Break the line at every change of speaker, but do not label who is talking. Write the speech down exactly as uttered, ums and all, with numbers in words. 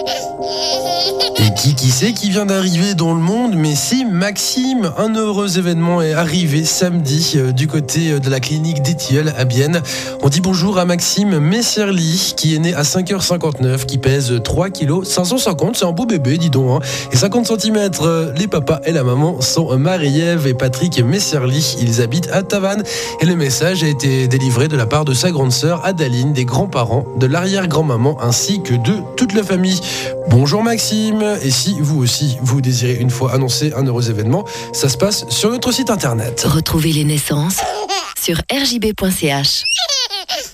Et qui qui c'est qui vient d'arriver dans le monde? Mais c'est Maxime. Un heureux événement est arrivé samedi euh, du côté de la clinique d'Étilleul à Bienne. On dit bonjour à Maxime Messerly qui est né à cinq heures cinquante-neuf, qui pèse trois kilos cinq cent cinquante. C'est un beau bébé, dis donc. Hein. Et cinquante centimètres. Euh, les papas et la maman sont Marie-Ève et Patrick Messerly. Ils habitent à Tavannes. Et le message a été délivré de la part de sa grande sœur Adaline, des grands-parents, de l'arrière-grand-maman ainsi que de toute la famille. Bonjour Maxime. Et si vous aussi, vous désirez une fois annoncer un heureux événement, ça se passe sur notre site internet.
Retrouvez les naissances sur r j b point c h.